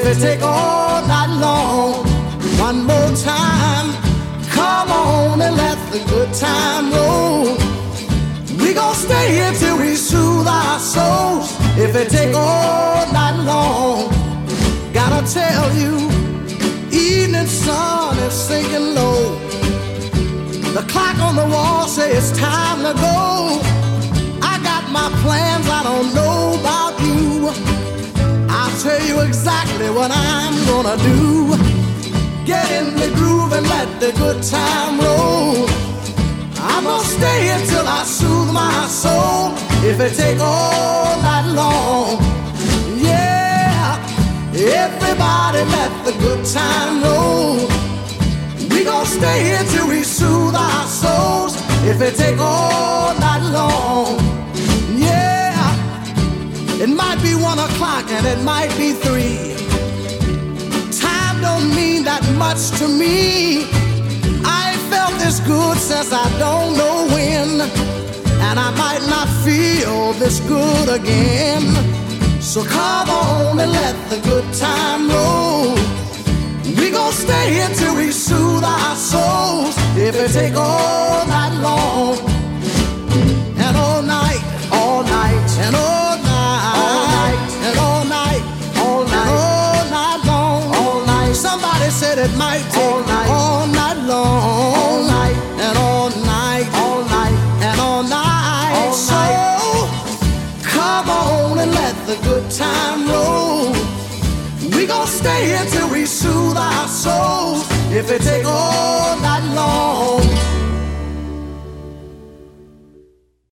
it take all night long. One more time, come on and let the good time roll. We gon' stay here till we soothe our souls. If it take all night long, gotta tell you, evening sun is sinking low. The clock on the wall says it's time to go. I got my plans, I don't know about you. I'll tell you exactly what I'm gonna do. Get in the groove and let the good time roll. I'm gonna stay here till I soothe my soul. If it take all night long, yeah. Everybody let the good time roll. We gon' stay here till we soothe our souls. If it take all night long, yeah. It might be 1 o'clock and it might be 3. Time don't mean that much to me. I ain't felt this good since I don't know when, and I might not feel this good again. So come on and let the good time roll. We gon' stay here till we soothe our souls. If it take all night long, and all night, all night, and all night, all night, and all night, all night, all night long, all night. Somebody said it might take all night long, all night, and all night, all night, and all night. All so night. Come on and let the good time roll. We gon' stay here till we soothe our souls. If it take all night